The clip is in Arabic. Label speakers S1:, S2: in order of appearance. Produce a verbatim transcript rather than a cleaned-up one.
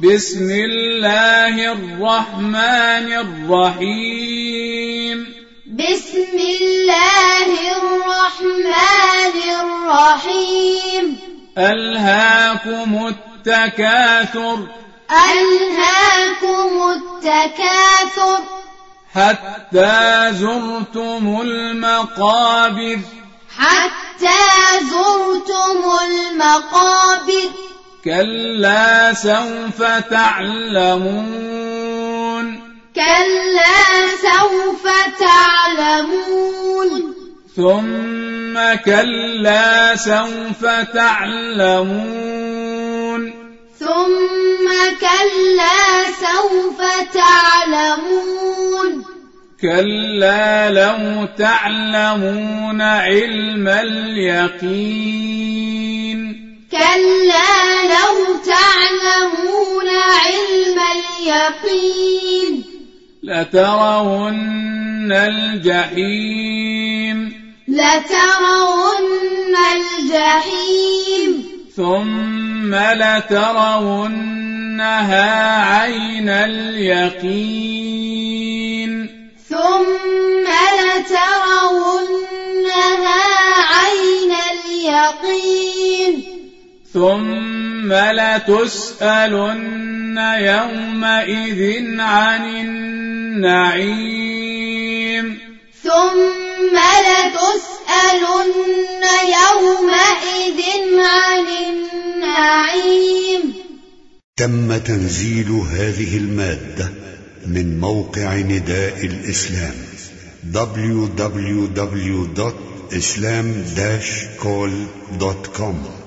S1: بسم الله الرحمن الرحيم
S2: بسم الله الرحمن الرحيم
S1: ألهاكم التكاثر
S2: ألهاكم التكاثر
S1: حتى زرتم المقابر
S2: حتى زرتم المقابر
S1: كلا سوف تعلمون
S2: كلا سوف تعلمون
S1: ثم كلا سوف تعلمون
S2: ثم كلا سوف تعلمون
S1: كلا لو تعلمون علم اليقين
S2: كلا لو تعلمون علم اليقين
S1: لترون الجحيم
S2: لترون الجحيم
S1: ثم لترونها عين اليقين
S2: ثم لترونها عين اليقين
S1: ثم لتسألن يومئذ عن النعيم
S2: ثم لتسألن يومئذ عن النعيم.
S3: تم تنزيل هذه المادة من موقع نداء الإسلام دبليو دبليو دبليو دوت إسلام داش كول دوت كوم.